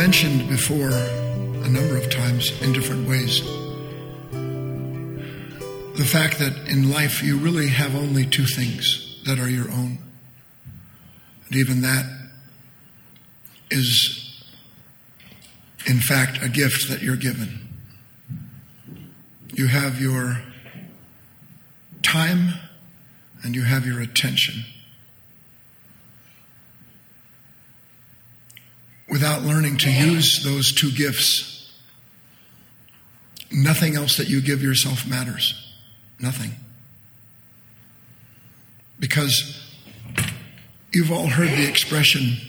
mentioned before a number of times in different ways the fact that in life you really have only two things that are your own. And even that is, in fact, a gift that you're given. You have your time and you have your attention. Without learning to use those two gifts, nothing else that you give yourself matters. Nothing. Because you've all heard the expression,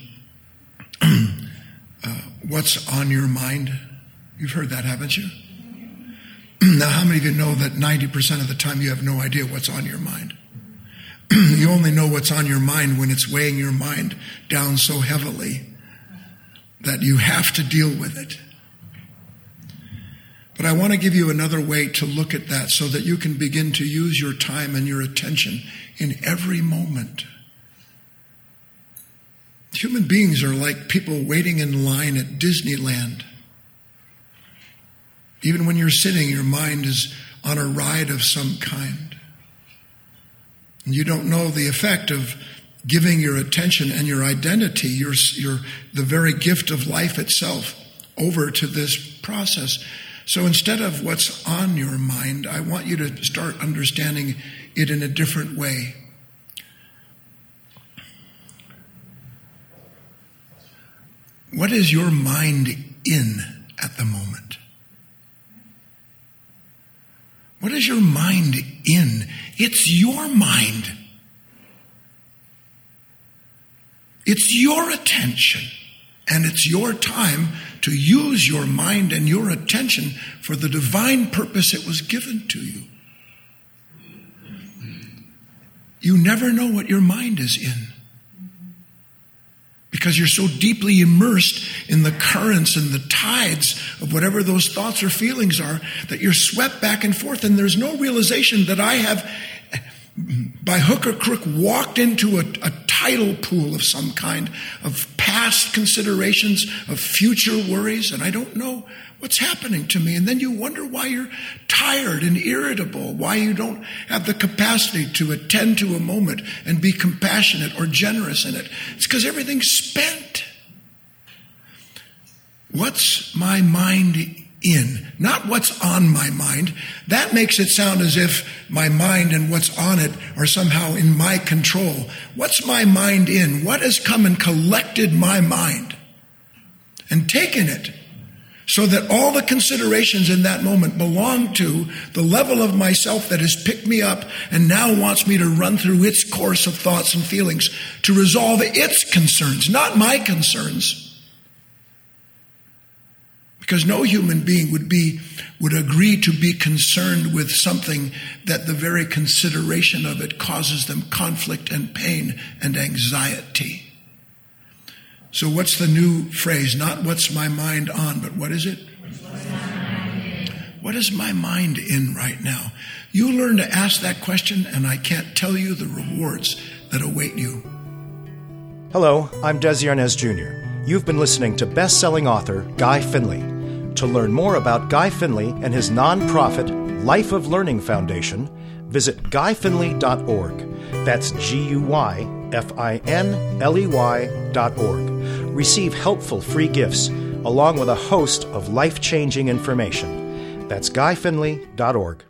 what's on your mind? You've heard that, haven't you? Now, how many of you know that 90% of the time you have no idea what's on your mind? You only know what's on your mind when it's weighing your mind down so heavily that you have to deal with it. But I want to give you another way to look at that so that you can begin to use your time and your attention in every moment. Human beings are like people waiting in line at Disneyland. Even when you're sitting, your mind is on a ride of some kind. And you don't know the effect of giving your attention and your identity, your the very gift of life itself, over to this process. So instead of what's on your mind, I want you to start understanding it in a different way. What is your mind in at the moment? What is your mind in? It's your mind. It's your attention. And it's your time to use your mind and your attention for the divine purpose it was given to you. You never know what your mind is in, because you're so deeply immersed in the currents and the tides of whatever those thoughts or feelings are that you're swept back and forth, and there's no realization that I have, by hook or crook, walked into a tidal pool of some kind of past considerations, of future worries, and I don't know what's happening to me. And then you wonder why you're tired and irritable, why you don't have the capacity to attend to a moment and be compassionate or generous in it. It's because everything's spent. What's my mind in? Not what's on my mind. That makes it sound as if my mind and what's on it are somehow in my control. What's my mind in? What has come and collected my mind and taken it so that all the considerations in that moment belong to the level of myself that has picked me up and now wants me to run through its course of thoughts and feelings to resolve its concerns, not my concerns. Because no human being would agree to be concerned with something that the very consideration of it causes them conflict and pain and anxiety. So what's the new phrase? Not what's my mind on, but what is it? What is my mind in right now? You learn to ask that question, and I can't tell you the rewards that await you. Hello, I'm Des Yarnez Jr. You've been listening to best-selling author Guy Finley. To learn more about Guy Finley and his nonprofit Life of Learning Foundation, visit guyfinley.org. That's GUYFINLEY.org. Receive helpful free gifts along with a host of life-changing information. That's guyfinley.org.